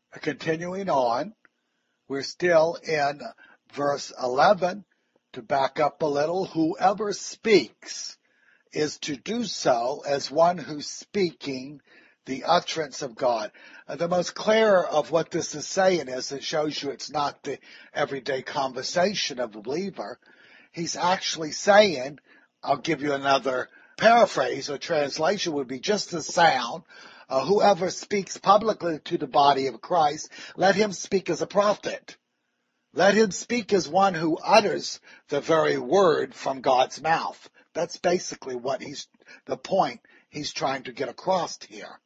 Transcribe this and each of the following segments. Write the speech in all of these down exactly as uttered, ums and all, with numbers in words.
Continuing on, we're still in verse eleven. To back up a little, whoever speaks is to do so as one who's speaking the utterance of God. Uh, the most clear of what this is saying is it shows you it's not the everyday conversation of a believer. He's actually saying, I'll give you another paraphrase or translation would be just the sound. Uh, whoever speaks publicly to the body of Christ, let him speak as a prophet. Let him speak as one who utters the very word from God's mouth. That's basically what he's, the point he's trying to get across here.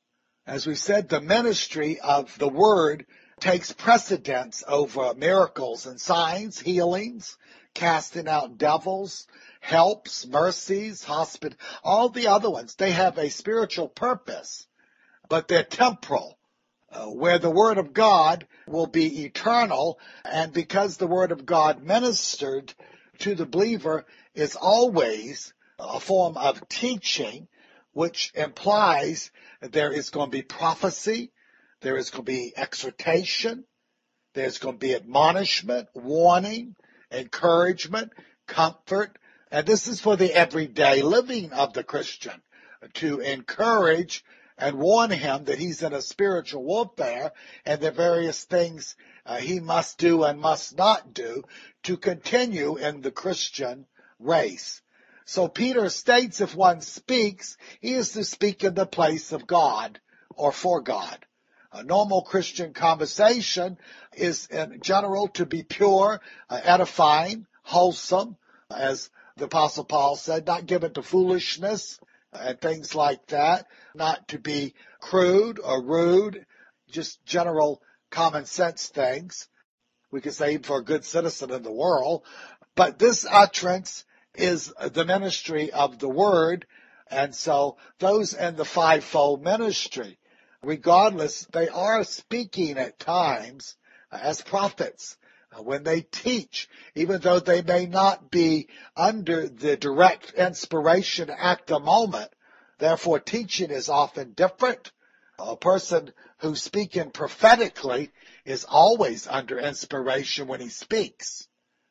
As we said, the ministry of the word takes precedence over miracles and signs, healings, casting out devils, helps, mercies, hospital, all the other ones. They have a spiritual purpose, but they're temporal. Uh, where the Word of God will be eternal, and because the Word of God ministered to the believer is always a form of teaching, which implies that there is going to be prophecy, there is going to be exhortation, there's going to be admonishment, warning, encouragement, comfort, and this is for the everyday living of the Christian, to encourage and warn him that he's in a spiritual warfare and the various things uh, he must do and must not do to continue in the Christian race. So Peter states if one speaks, he is to speak in the place of God or for God. A normal Christian conversation is in general to be pure, uh, edifying, wholesome, as the Apostle Paul said, not given to foolishness, and things like that, not to be crude or rude, just general common sense things. We could say for a good citizen in the world. But this utterance is the ministry of the word, and so those in the fivefold ministry, regardless, they are speaking at times as prophets. When they teach, even though they may not be under the direct inspiration at the moment, therefore teaching is often different. A person who's speaking prophetically is always under inspiration when he speaks.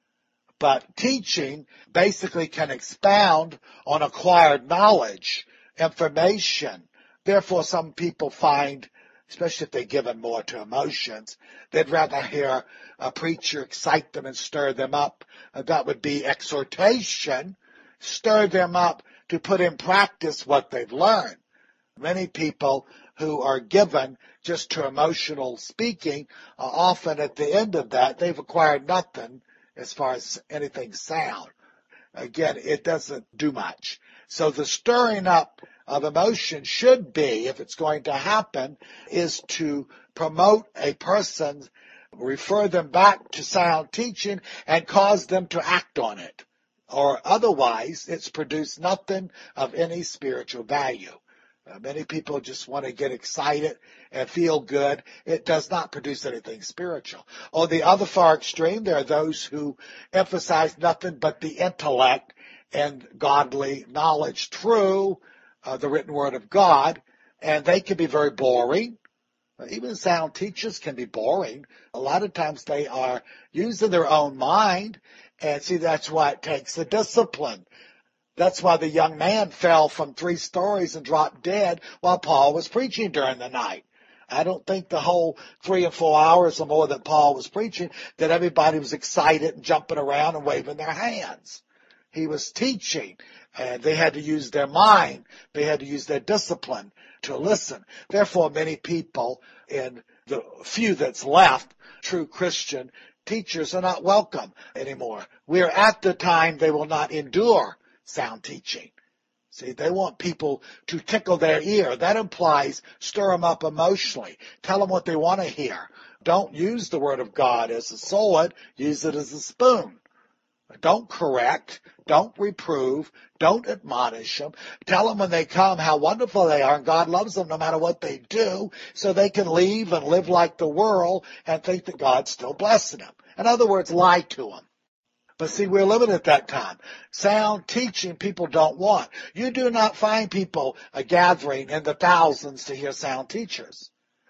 But teaching basically can expound on acquired knowledge, information. Therefore, some people find, especially if they're given more to emotions, they'd rather hear a preacher excite them and stir them up. That would be exhortation, stir them up to put in practice what they've learned. Many people who are given just to emotional speaking, are often at the end of that, they've acquired nothing as far as anything sound. Again, it doesn't do much. So the stirring up of emotion should be, if it's going to happen, is to promote a person, refer them back to sound teaching, and cause them to act on it. Or otherwise, it's produced nothing of any spiritual value. Uh, many people just want to get excited and feel good. It does not produce anything spiritual. On the other far extreme, there are those who emphasize nothing but the intellect and godly knowledge through uh, the written word of God, and they can be very boring. Even sound teachers can be boring. A lot of times they are using their own mind, and see, that's why it takes the discipline. That's why the young man fell from three stories and dropped dead while Paul was preaching during the night. I don't think the whole three or four hours or more that Paul was preaching that everybody was excited and jumping around and waving their hands. He was teaching, and they had to use their mind. They had to use their discipline to listen. Therefore, many people in the few that's left, true Christian teachers, are not welcome anymore. We are at the time they will not endure sound teaching. See, they want people to tickle their ear. That implies stir them up emotionally. Tell them what they want to hear. Don't use the word of God as a sword. Use it as a spoon. Don't correct. Don't reprove. Don't admonish them. Tell them when they come how wonderful they are and God loves them no matter what they do, so they can leave and live like the world and think that God's still blessing them. In other words, lie to them. But see, we're limited at that time. Sound teaching people don't want. You do not find people uh, gathering in the thousands to hear sound teachers.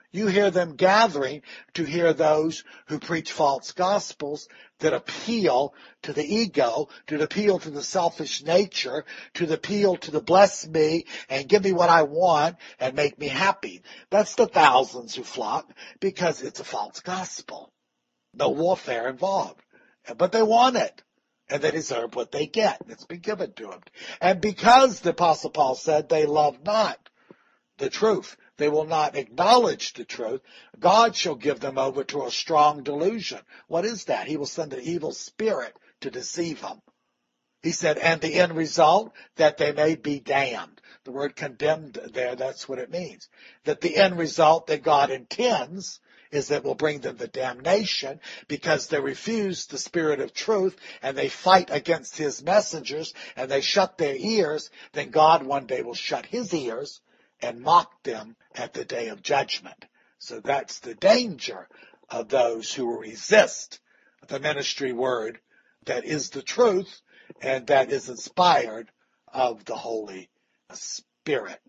You hear them gathering to hear those who preach false gospels that appeal to the ego, to appeal to the selfish nature, to appeal to the bless me and give me what I want and make me happy. That's the thousands who flock because it's a false gospel. No warfare involved. But they want it. And they deserve what they get. It's been given to them. And because the Apostle Paul said they love not the truth, they will not acknowledge the truth, God shall give them over to a strong delusion. What is that? He will send an evil spirit to deceive them. He said, and the end result, that they may be damned. The word condemned there, that's what it means. That the end result that God intends is that will bring them the damnation because they refuse the spirit of truth and they fight against his messengers and they shut their ears, then God one day will shut his ears and mock them at the day of judgment. So that's the danger of those who resist the ministry word that is the truth and that is inspired of the Holy Spirit.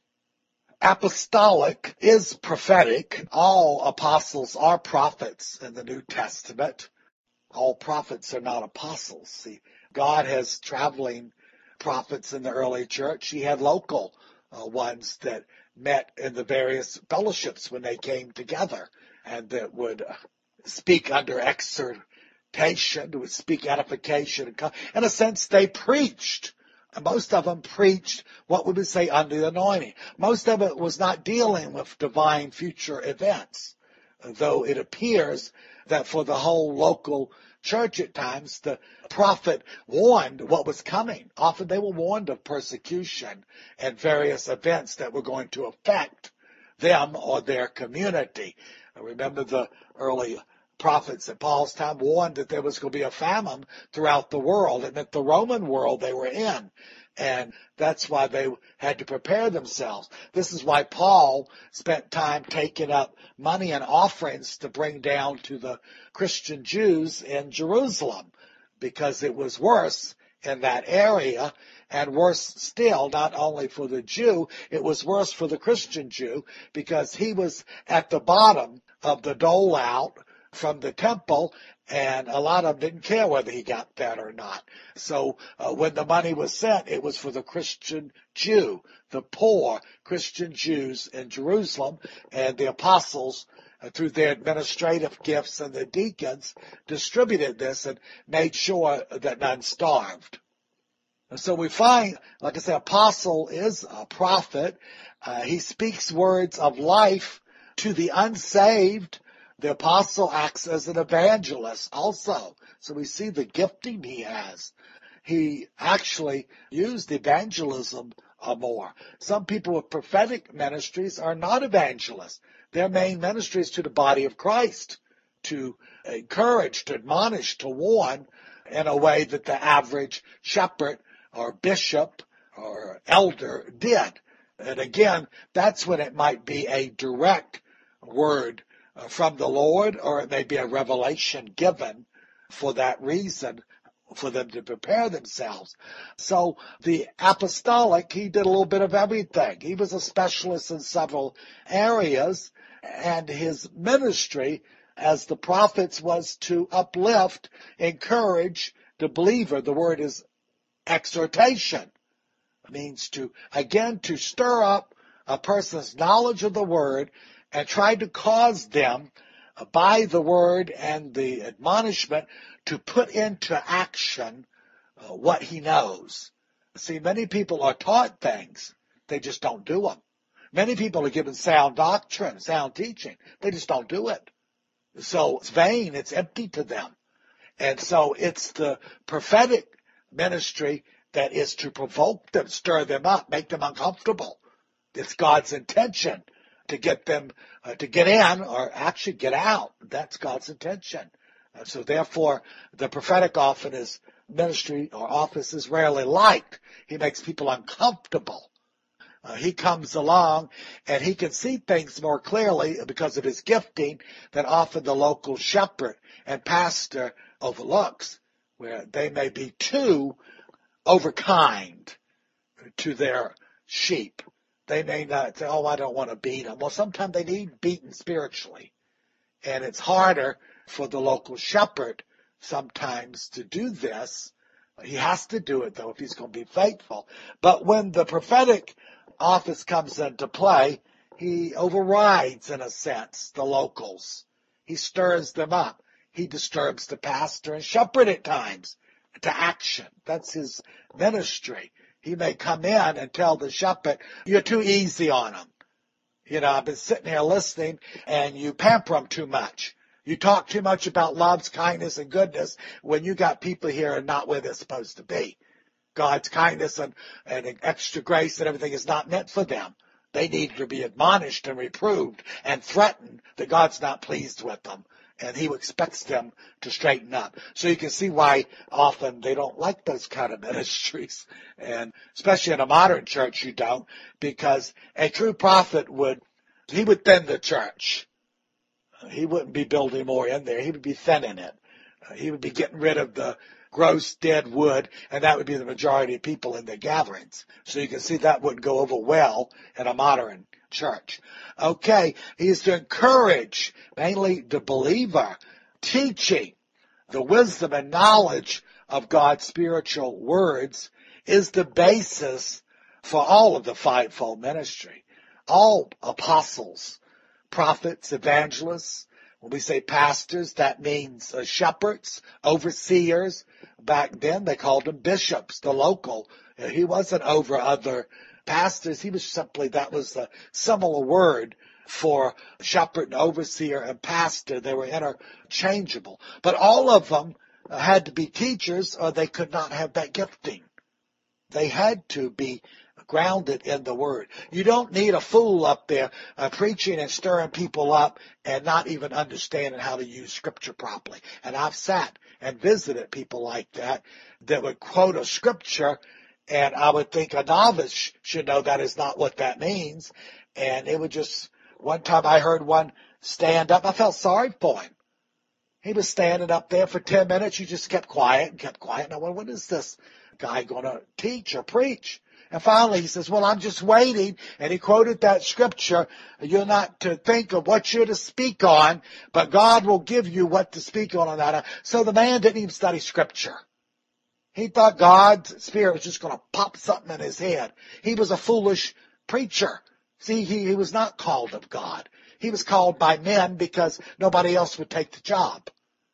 Apostolic is prophetic. All apostles are prophets in the New Testament. All prophets are not apostles. See, God has traveling prophets in the early church. He had local uh, ones that met in the various fellowships when they came together and that would uh, speak under exhortation, would speak edification. In a sense, they preached. Most of them preached what we would say under the anointing. Most of it was not dealing with divine future events, though it appears that for the whole local church at times, the prophet warned what was coming. Often they were warned of persecution and various events that were going to affect them or their community. I remember the early prophets at Paul's time warned that there was going to be a famine throughout the world and that the Roman world they were in. And that's why they had to prepare themselves. This is why Paul spent time taking up money and offerings to bring down to the Christian Jews in Jerusalem, because it was worse in that area, and worse still, not only for the Jew, it was worse for the Christian Jew, because he was at the bottom of the dole out from the temple, and a lot of them didn't care whether he got that or not. So uh, when the money was sent, it was for the Christian Jew, the poor Christian Jews in Jerusalem, and the apostles, uh, through their administrative gifts and the deacons, distributed this and made sure that none starved. And so we find, like I said, apostle is a prophet. Uh, he speaks words of life to the unsaved. The apostle acts as an evangelist also. So we see the gifting he has. He actually used evangelism uh, more. Some people with prophetic ministries are not evangelists. Their main ministry is to the body of Christ, to encourage, to admonish, to warn in a way that the average shepherd or bishop or elder did. And again, that's when it might be a direct word from the Lord, or it may be a revelation given for that reason, for them to prepare themselves. So the apostolic, he did a little bit of everything. He was a specialist in several areas, and his ministry as the prophets was to uplift, encourage the believer. The word is exhortation. It means to, again, to stir up a person's knowledge of the word and try to cause them, uh, by the word and the admonishment, to put into action uh, what he knows. See, many people are taught things, they just don't do them. Many people are given sound doctrine, sound teaching, they just don't do it. So it's vain, it's empty to them. And so it's the prophetic ministry that is to provoke them, stir them up, make them uncomfortable. It's God's intention to get them uh, to get in or actually get out. That's God's intention. Uh, so therefore, the prophetic often is ministry or office is rarely liked. He makes people uncomfortable. Uh, he comes along and he can see things more clearly because of his gifting than often the local shepherd and pastor overlooks, where they may be too overkind to their sheep. They may not say, oh, I don't want to beat them. Well, sometimes they need beaten spiritually. And it's harder for the local shepherd sometimes to do this. He has to do it, though, if he's going to be faithful. But when the prophetic office comes into play, he overrides, in a sense, the locals. He stirs them up. He disturbs the pastor and shepherd at times to action. That's his ministry. He may come in and tell the shepherd, you're too easy on him. You know, I've been sitting here listening, and you pamper them too much. You talk too much about love's kindness and goodness when you got people here and not where they're supposed to be. God's kindness and, and extra grace and everything is not meant for them. They need to be admonished and reproved and threatened that God's not pleased with them, and he expects them to straighten up. So you can see why often they don't like those kind of ministries. And especially in a modern church, you don't, because a true prophet would, he would thin the church. He wouldn't be building more in there. He would be thinning it. He would be getting rid of the gross dead wood, and that would be the majority of people in their gatherings. So you can see that wouldn't go over well in a modern church. Okay, he is to encourage mainly the believer, teaching the wisdom and knowledge of God's spiritual words is the basis for all of the fivefold ministry. All apostles, prophets, evangelists, when we say pastors, that means uh, shepherds, overseers. Back then, they called them bishops, the local. He wasn't over other pastors. He was simply, that was a similar word for shepherd and overseer and pastor. They were interchangeable. But all of them had to be teachers, or they could not have that gifting. They had to be grounded in the word. You don't need a fool up there uh, preaching and stirring people up and not even understanding how to use scripture properly. And I've sat and visited people like that that would quote a scripture, and I would think a novice should know that is not what that means. And it would just, one time I heard one stand up. I felt sorry for him. He was standing up there for ten minutes. He just kept quiet and kept quiet. And I went, what is this guy going to teach or preach? And finally he says, well, I'm just waiting. And he quoted that scripture. You're not to think of what you're to speak on, but God will give you what to speak on on that. So the man didn't even study scripture. He thought God's Spirit was just going to pop something in his head. He was a foolish preacher. See, he, he was not called of God. He was called by men because nobody else would take the job.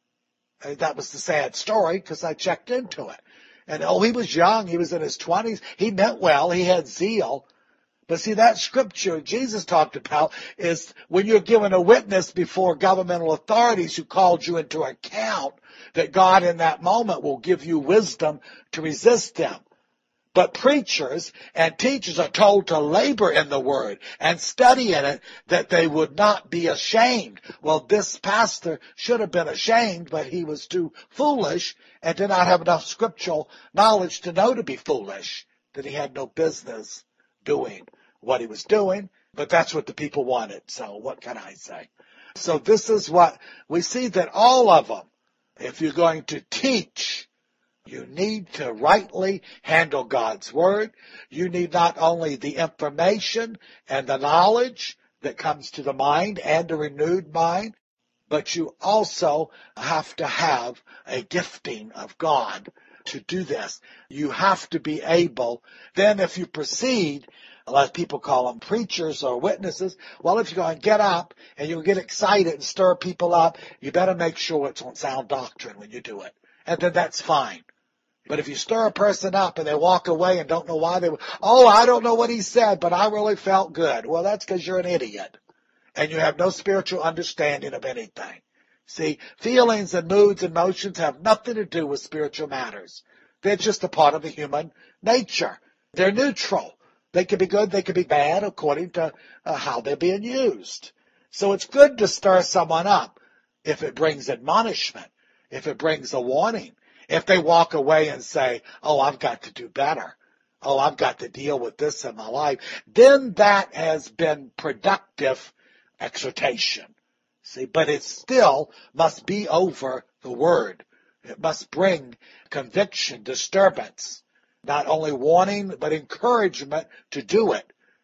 And that was the sad story, because I checked into it. And oh, he was young. He was in his twenties. He meant well. He had zeal. But see, that scripture Jesus talked about is when you're given a witness before governmental authorities who called you into account, that God in that moment will give you wisdom to resist them. But preachers and teachers are told to labor in the word and study in it, that they would not be ashamed. Well, this pastor should have been ashamed, but he was too foolish and did not have enough scriptural knowledge to know to be foolish, that he had no business doing what he was doing. But that's what the people wanted. So what can I say? So this is what we see, that all of them, if you're going to teach, you need to rightly handle God's word. You need not only the information and the knowledge that comes to the mind and a renewed mind, but you also have to have a gifting of God to do this. You have to be able, then if you proceed, like people call them preachers or witnesses, well, if you're going to get up and you get excited and stir people up, you better make sure it's on sound doctrine when you do it. And then that's fine. But if you stir a person up and they walk away and don't know why they were, oh, I don't know what he said, but I really felt good. Well, that's because you're an idiot and you have no spiritual understanding of anything. See, feelings and moods and motions have nothing to do with spiritual matters. They're just a part of the human nature. They're neutral. They can be good, they can be bad according to uh, how they're being used. So it's good to stir someone up if it brings admonishment, if it brings a warning. If they walk away and say, oh, I've got to do better. Oh, I've got to deal with this in my life. Then that has been productive exhortation. See, but it still must be over the word. It must bring conviction, disturbance, not only warning, but encouragement to do it.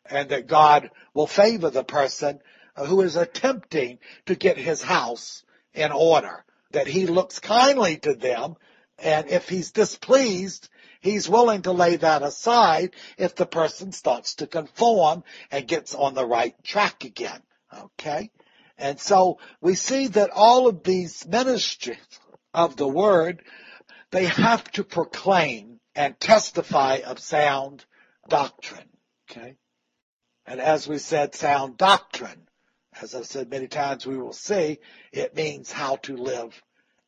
and that God will favor the person who is attempting to get his house in order, that he looks kindly to them, and if he's displeased, he's willing to lay that aside if the person starts to conform and gets on the right track again. Okay? And so we see that all of these ministries of the word, they have to proclaim and testify of sound doctrine. Okay? And as we said, sound doctrine, as I've said many times, we will see, it means how to live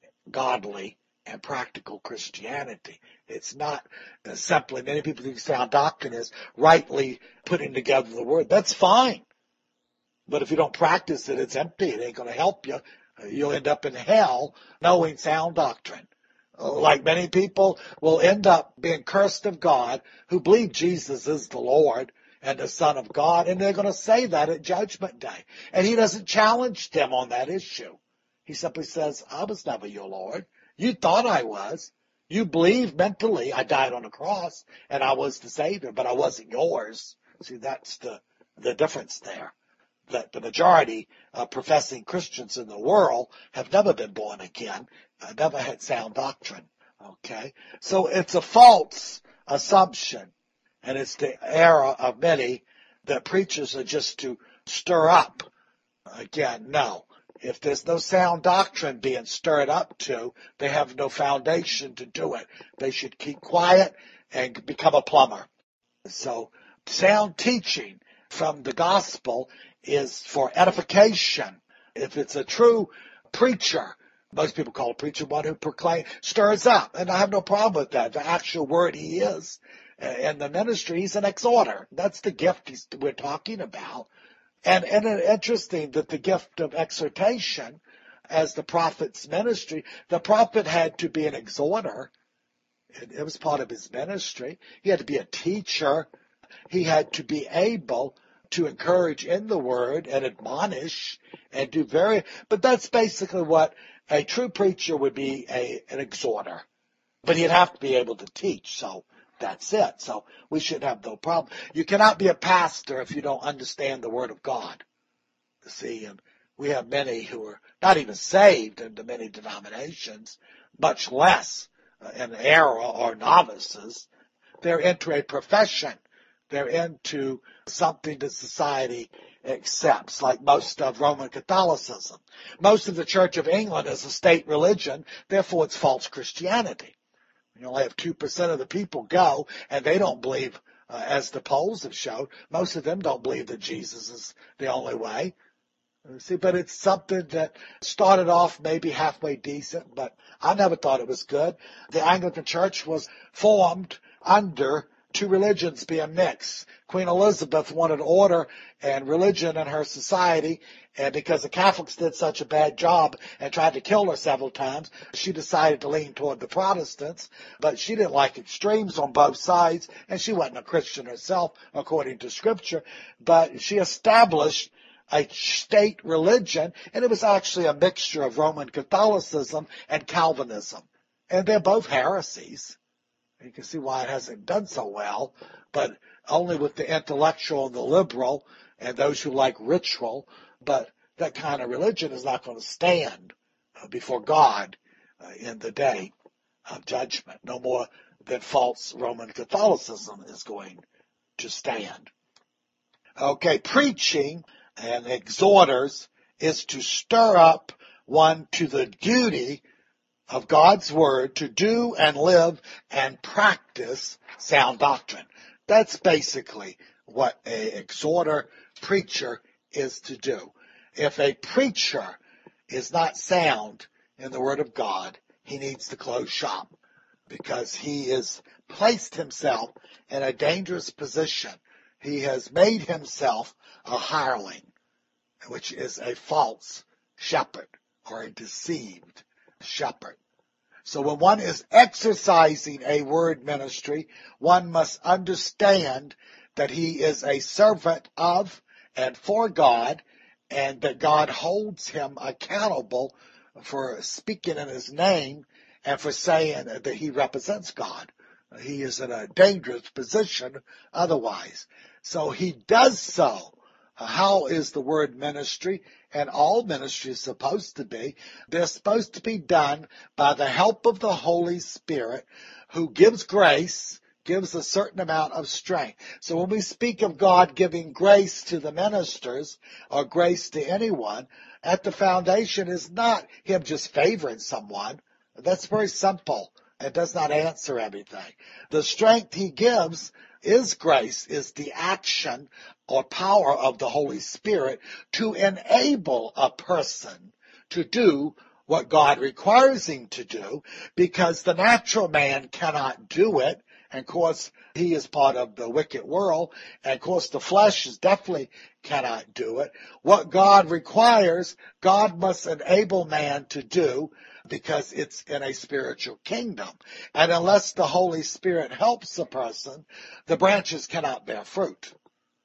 godly and practical Christianity. It's not simply, many people think sound doctrine is rightly putting together the word. That's fine. But if you don't practice it, it's empty. It ain't going to help you. You'll end up in hell knowing sound doctrine. Like many people will end up being cursed of God who believe Jesus is the Lord and the Son of God, and they're going to say that at Judgment Day. And he doesn't challenge them on that issue. He simply says, I was never your Lord. You thought I was. You believed mentally I died on the cross and I was the Savior, but I wasn't yours. See, that's the, the difference there. That the majority of professing Christians in the world have never been born again, uh, never had sound doctrine. Okay? So it's a false assumption, and it's the error of many that preachers are just to stir up. Again, no. If there's no sound doctrine being stirred up to, they have no foundation to do it. They should keep quiet and become a plumber. So sound teaching from the gospel is for edification. If it's a true preacher, most people call a preacher one who proclaims, stirs up, and I have no problem with that. The actual word he is, and the ministry, he's an exhorter. That's the gift he's, we're talking about. And, and it's interesting that the gift of exhortation, as the prophet's ministry, the prophet had to be an exhorter. It, it was part of his ministry. He had to be a teacher. He had to be able to encourage in the word and admonish and do very, but that's basically what a true preacher would be, a, an exhorter. But he'd have to be able to teach, so that's it. So we should have no problem. You cannot be a pastor if you don't understand the word of God. See, and we have many who are not even saved into many denominations, much less an era or novices. They're into a profession. They're into something that society accepts, like most of Roman Catholicism. Most of the Church of England is a state religion, therefore it's false Christianity. You only have two percent of the people go, and they don't believe, uh, as the polls have showed, most of them don't believe that Jesus is the only way. See, but it's something that started off maybe halfway decent, but I never thought it was good. The Anglican Church was formed under two religions being mixed. Queen Elizabeth wanted order and religion in her society, and because the Catholics did such a bad job and tried to kill her several times, she decided to lean toward the Protestants, but she didn't like extremes on both sides, and she wasn't a Christian herself, according to Scripture, but she established a state religion, and it was actually a mixture of Roman Catholicism and Calvinism. And they're both heresies. You can see why it hasn't done so well, but only with the intellectual and the liberal and those who like ritual. But that kind of religion is not going to stand before God in the day of judgment, no more than false Roman Catholicism is going to stand. Okay, preaching and exhorters is to stir up one to the duty of God's word to do and live and practice sound doctrine. That's basically what an exhorter preacher is to do. If a preacher is not sound in the word of God, he needs to close shop because he has placed himself in a dangerous position. He has made himself a hireling, which is a false shepherd or a deceived shepherd. So when one is exercising a word ministry, one must understand that he is a servant of and for God, and that God holds him accountable for speaking in his name and for saying that he represents God. He is in a dangerous position otherwise. So he does so. How is the word ministry? And all ministry is supposed to be. They're supposed to be done by the help of the Holy Spirit, who gives grace, gives a certain amount of strength. So when we speak of God giving grace to the ministers, or grace to anyone, at the foundation is not him just favoring someone. That's very simple. It does not answer everything. The strength he gives is grace, is the action or power of the Holy Spirit to enable a person to do what God requires him to do, because the natural man cannot do it. And of course, he is part of the wicked world. And of course, the flesh is definitely cannot do it. What God requires, God must enable man to do, because it's in a spiritual kingdom. And unless the Holy Spirit helps a person, the branches cannot bear fruit.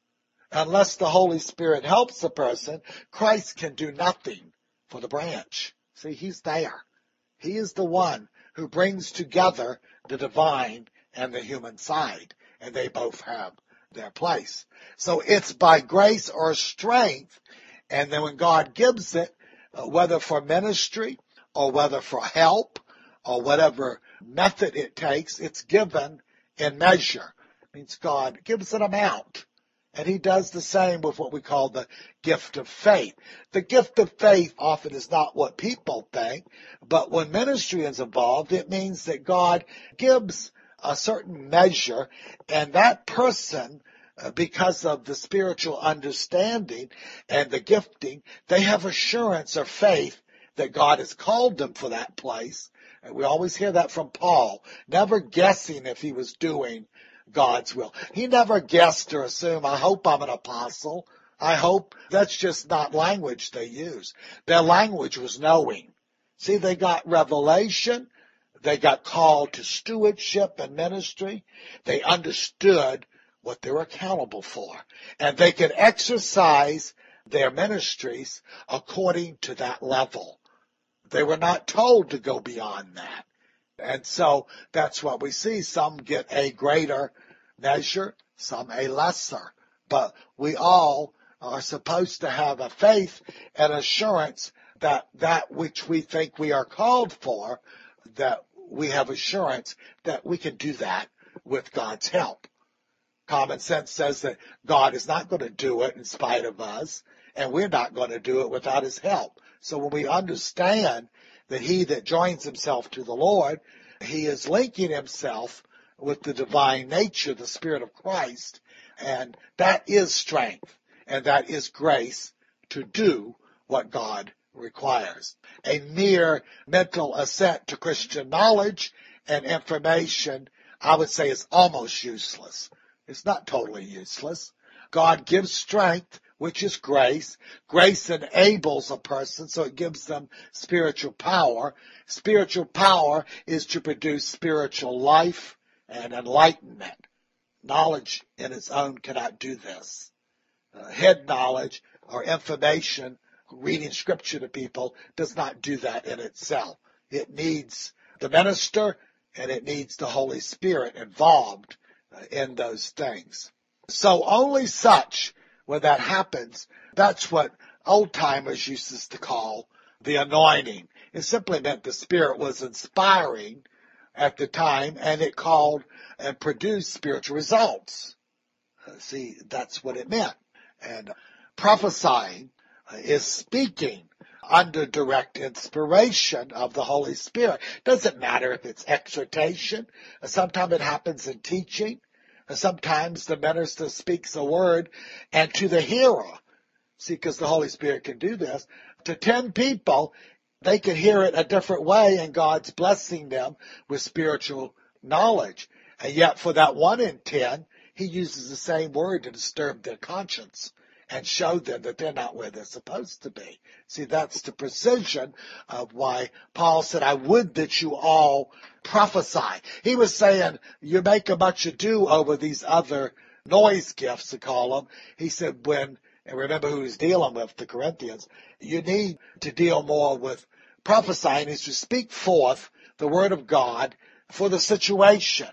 Unless the Holy Spirit helps a person, Christ can do nothing for the branch. See, he's there. He is the one who brings together the divine and the human side, and they both have their place. So it's by grace or strength, and then when God gives it, uh, whether for ministry or whether for help or whatever method it takes, it's given in measure. It means God gives an amount. And he does the same with what we call the gift of faith. The gift of faith often is not what people think, but when ministry is involved, it means that God gives a certain measure, and that person, uh, because of the spiritual understanding and the gifting, they have assurance or faith that God has called them for that place. And we always hear that from Paul, never guessing if he was doing God's will. He never guessed or assumed, I hope I'm an apostle. I hope. That's just not language they use. Their language was knowing. See, they got revelation. They got called to stewardship and ministry. They understood what they were accountable for. And they could exercise their ministries according to that level. They were not told to go beyond that. And so that's what we see. Some get a greater measure, some a lesser. But we all are supposed to have a faith and assurance that that which we think we are called for, that we have assurance that we can do that with God's help. Common sense says that God is not going to do it in spite of us, and we're not going to do it without his help. So when we understand that he that joins himself to the Lord, he is linking himself with the divine nature, the Spirit of Christ, and that is strength, and that is grace to do what God requires. A mere mental assent to Christian knowledge and information, I would say, is almost useless. It's not totally useless. God gives strength, which is grace. Grace enables a person, so it gives them spiritual power. Spiritual power is to produce spiritual life and enlightenment. Knowledge in its own cannot do this. Uh, head knowledge or information, reading scripture to people, does not do that in itself. It needs the minister, and it needs the Holy Spirit involved uh, in those things. So only such, when that happens, that's what old-timers used to call the anointing. It simply meant the Spirit was inspiring at the time, and it called and produced spiritual results. Uh, see, that's what it meant. And prophesying is speaking under direct inspiration of the Holy Spirit. Doesn't matter if it's exhortation. Sometimes it happens in teaching. Sometimes the minister speaks a word, and to the hearer, see, because the Holy Spirit can do this, to ten people, they can hear it a different way, and God's blessing them with spiritual knowledge. And yet for that one in ten, he uses the same word to disturb their conscience and show them that they're not where they're supposed to be. See, that's the precision of why Paul said, I would that you all prophesy. He was saying, you make a much ado over these other noise gifts, to call them. He said, when, and remember who he's dealing with, the Corinthians, you need to deal more with prophesying, is to speak forth the word of God for the situation.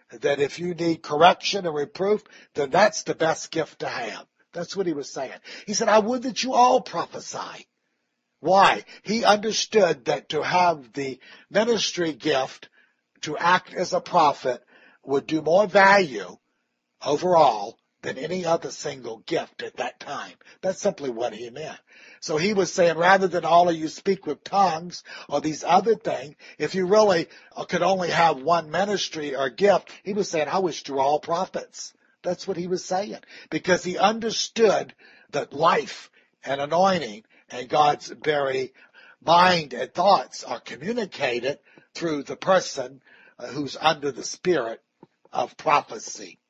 that if you need correction and reproof, then that's the best gift to have. That's what he was saying. He said, I would that you all prophesy. Why? He understood that to have the ministry gift to act as a prophet would do more value overall than any other single gift at that time. That's simply what he meant. So he was saying, rather than all of you speak with tongues or these other things, if you really could only have one ministry or gift, he was saying, I wish you were all prophets. That's what he was saying, because he understood that life and anointing and God's very mind and thoughts are communicated through the person who's under the spirit of prophecy.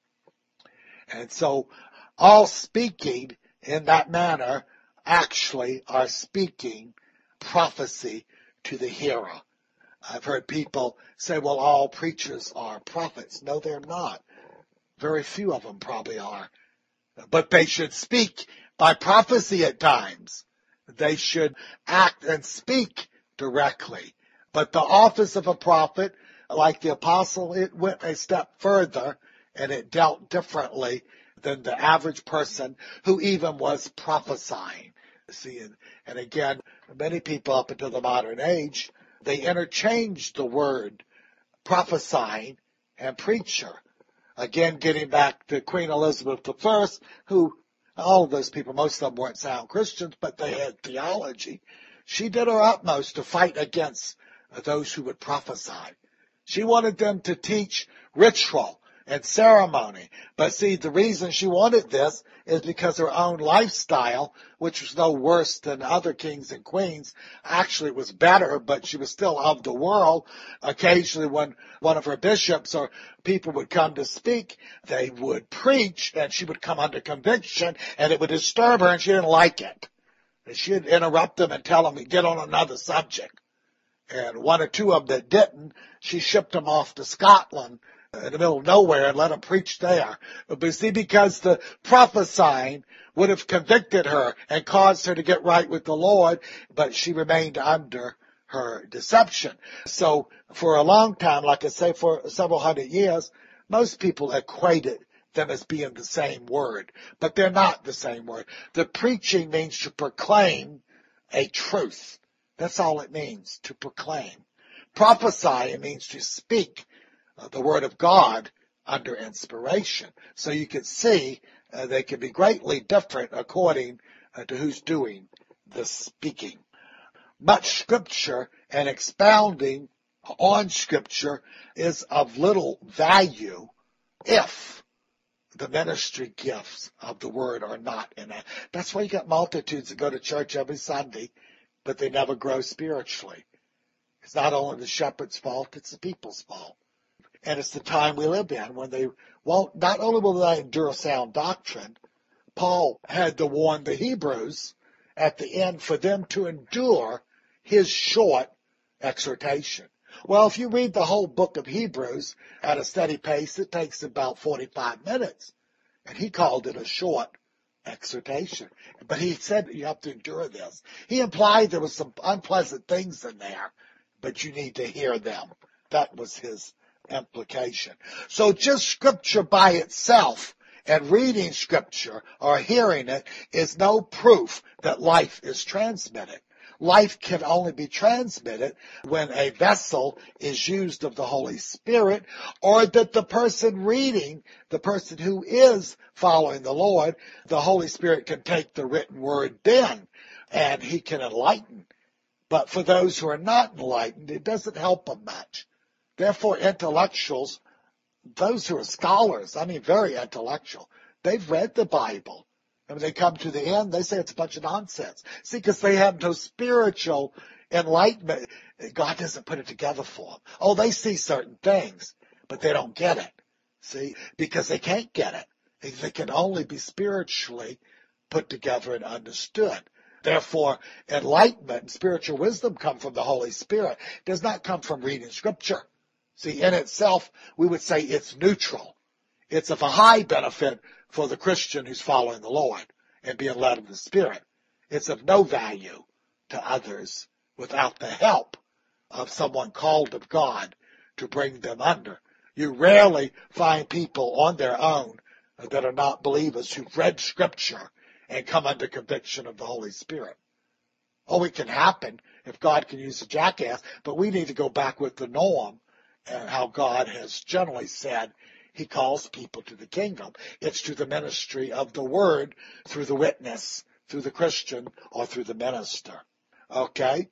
And so all speaking in that manner actually are speaking prophecy to the hearer. I've heard people say, well, all preachers are prophets. No, they're not. Very few of them probably are. But they should speak by prophecy at times. They should act and speak directly. But the office of a prophet, like the apostle, it went a step further, and it dealt differently than the average person who even was prophesying. See, and, and again, many people up until the modern age, they interchanged the word prophesying and preacher. Again, getting back to Queen Elizabeth the First, who, all of those people, most of them weren't sound Christians, but they had theology. She did her utmost to fight against those who would prophesy. She wanted them to teach ritual and ceremony. But see, the reason she wanted this is because her own lifestyle, which was no worse than other kings and queens, actually was better, but she was still of the world. Occasionally when one of her bishops or people would come to speak, they would preach, and she would come under conviction, and it would disturb her, and she didn't like it. And she'd interrupt them and tell them to get on another subject. And one or two of them that didn't, she shipped them off to Scotland in the middle of nowhere and let them preach there. But see, because the prophesying would have convicted her and caused her to get right with the Lord, but she remained under her deception. So for a long time, like I say, for several hundred years, most people equated them as being the same word, but they're not the same word. The preaching means to proclaim a truth. That's all it means, to proclaim. Prophesying means to speak uh, the word of God under inspiration. So you can see uh, they can be greatly different according uh, to who's doing the speaking. Much scripture and expounding on scripture is of little value if the ministry gifts of the word are not in it. That's why you got multitudes that go to church every Sunday, but they never grow spiritually. It's not only the shepherd's fault, it's the people's fault. And it's the time we live in when they won't, not only will they endure sound doctrine, Paul had to warn the Hebrews at the end for them to endure his short exhortation. Well, if you read the whole book of Hebrews at a steady pace, it takes about forty-five minutes. And he called it a short exhortation. But he said you have to endure this. He implied there was some unpleasant things in there, but you need to hear them. That was his implication. So just scripture by itself and reading scripture or hearing it is no proof that life is transmitted. Life can only be transmitted when a vessel is used of the Holy Spirit, or that the person reading, the person who is following the Lord, the Holy Spirit can take the written word then, and he can enlighten. But for those who are not enlightened, it doesn't help them much. Therefore, intellectuals, those who are scholars, I mean very intellectual, they've read the Bible. And when they come to the end, they say it's a bunch of nonsense. See, because they have no spiritual enlightenment. God doesn't put it together for them. Oh, they see certain things, but they don't get it. See, because they can't get it. They can only be spiritually put together and understood. Therefore, enlightenment and spiritual wisdom come from the Holy Spirit. It does not come from reading Scripture. See, in itself, we would say it's neutral. It's of a high benefit for the Christian who's following the Lord and being led of the Spirit. It's of no value to others without the help of someone called of God to bring them under. You rarely find people on their own that are not believers who've read Scripture and come under conviction of the Holy Spirit. Oh, it can happen if God can use a jackass, but we need to go back with the norm and how God has generally said he calls people to the kingdom. It's through the ministry of the word, through the witness, through the Christian, or through the minister. Okay?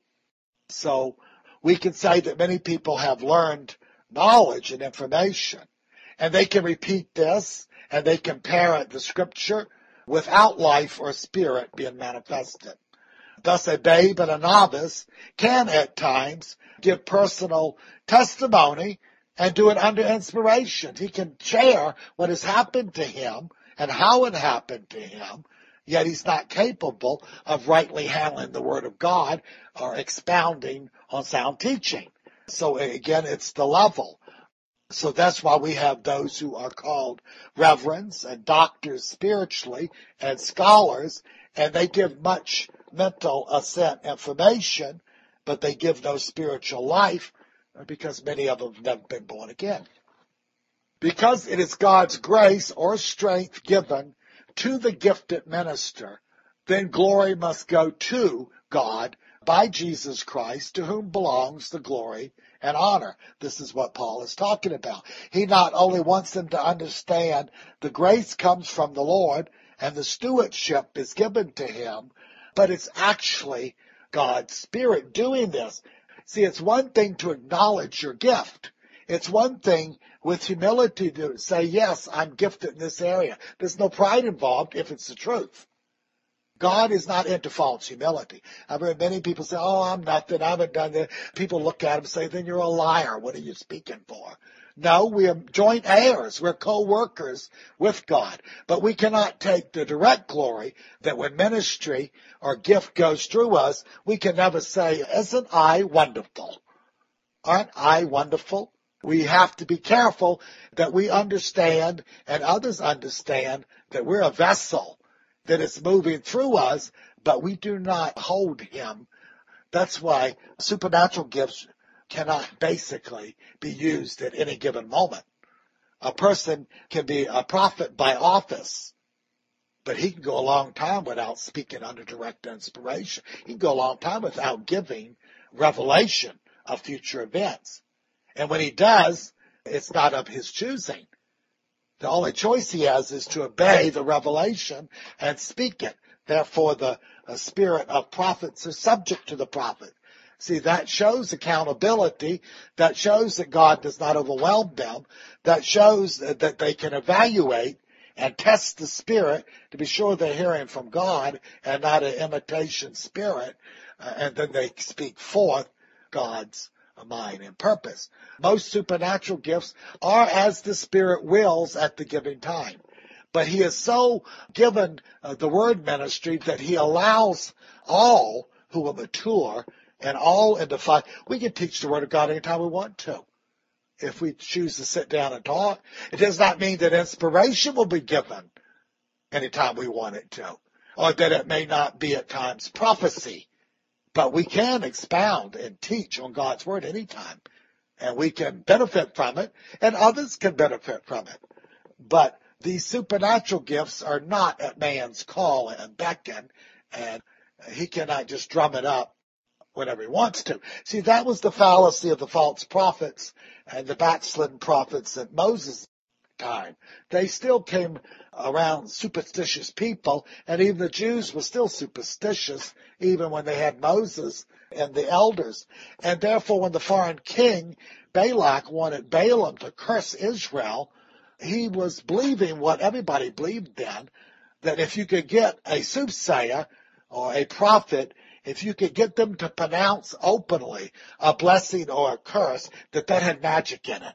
So we can say that many people have learned knowledge and information, and they can repeat this, and they can parrot the Scripture without life or spirit being manifested. Thus, a babe and a novice can at times give personal testimony and do it under inspiration. He can share what has happened to him and how it happened to him, yet he's not capable of rightly handling the Word of God or expounding on sound teaching. So again, it's the level. So that's why we have those who are called reverends and doctors spiritually and scholars, and they give much mental assent information, but they give no spiritual life because many of them have never been born again. Because it is God's grace or strength given to the gifted minister, then glory must go to God by Jesus Christ, to whom belongs the glory and honor. This is what Paul is talking about. He not only wants them to understand the grace comes from the Lord and the stewardship is given to him, but it's actually God's Spirit doing this. See, it's one thing to acknowledge your gift. It's one thing with humility to say, yes, I'm gifted in this area. There's no pride involved if it's the truth. God is not into false humility. I've heard many people say, oh, I'm nothing, I haven't done that. People look at him and say, then you're a liar. What are you speaking for? No, we are joint heirs. We're co-workers with God. But we cannot take the direct glory that when ministry or gift goes through us, we can never say, isn't I wonderful? Aren't I wonderful? We have to be careful that we understand and others understand that we're a vessel, that it's moving through us, but we do not hold him. That's why supernatural gifts cannot basically be used at any given moment. A person can be a prophet by office, but he can go a long time without speaking under direct inspiration. He can go a long time without giving revelation of future events. And when he does, it's not of his choosing. The only choice he has is to obey the revelation and speak it. Therefore, the uh, spirit of prophets is subject to the prophet. See, that shows accountability. That shows that God does not overwhelm them. That shows that, that they can evaluate and test the spirit to be sure they're hearing from God and not an imitation spirit. Uh, and then they speak forth God's mind and purpose. Most supernatural gifts are as the Spirit wills at the given time. But he is so given uh, the word ministry that he allows all who are mature and all in the fight. We can teach the word of God anytime we want to. If we choose to sit down and talk, it does not mean that inspiration will be given anytime we want it to, or that it may not be at times prophecy. But we can expound and teach on God's word anytime, and we can benefit from it, and others can benefit from it. But these supernatural gifts are not at man's call and beckon, and he cannot just drum it up whenever he wants to. See, that was the fallacy of the false prophets and the backslidden prophets at Moses' time. They still came around superstitious people, and even the Jews were still superstitious, even when they had Moses and the elders. And therefore, when the foreign king, Balak, wanted Balaam to curse Israel, he was believing what everybody believed then, that if you could get a soothsayer or a prophet, if you could get them to pronounce openly a blessing or a curse, that that had magic in it.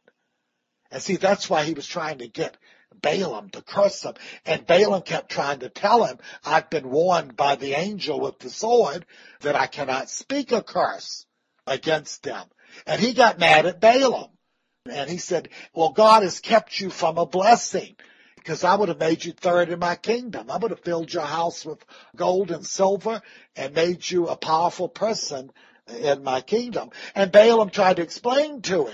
And see, that's why he was trying to get Balaam to curse him. And Balaam kept trying to tell him, I've been warned by the angel with the sword that I cannot speak a curse against them. And he got mad at Balaam. And he said, well, God has kept you from a blessing, because I would have made you third in my kingdom. I would have filled your house with gold and silver and made you a powerful person in my kingdom. And Balaam tried to explain to him.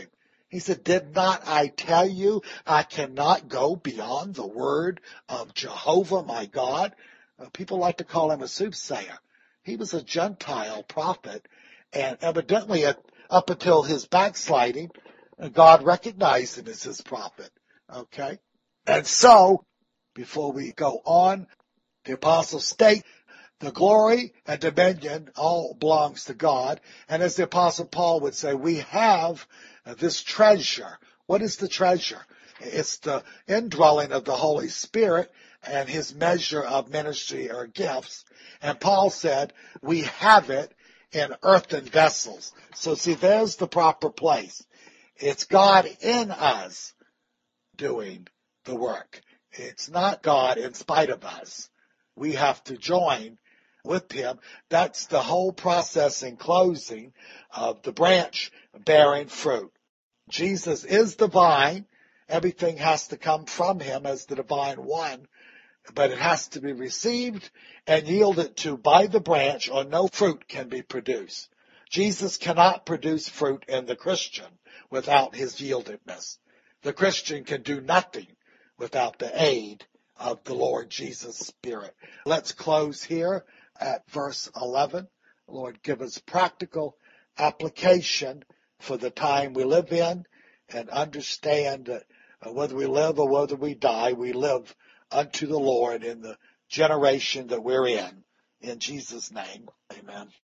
He said, did not I tell you I cannot go beyond the word of Jehovah my God? Uh, people like to call him a soothsayer. He was a Gentile prophet, and evidently at, up until his backsliding, God recognized him as his prophet. Okay? And so, before we go on, the apostles state the glory and dominion all belongs to God. And as the apostle Paul would say, we have this treasure. What is the treasure? It's the indwelling of the Holy Spirit and his measure of ministry or gifts. And Paul said, we have it in earthen vessels. So see, there's the proper place. It's God in us doing the work. It's not God in spite of us. We have to join with him. That's the whole process in closing of the branch bearing fruit. Jesus is the vine. Everything has to come from him as the divine one, but it has to be received and yielded to by the branch, or no fruit can be produced. Jesus cannot produce fruit in the Christian without his yieldedness. The Christian can do nothing without the aid of the Lord Jesus' Spirit. Let's close here at verse eleven. Lord, give us practical application for the time we live in, and understand that whether we live or whether we die, we live unto the Lord in the generation that we're in. In Jesus' name, amen.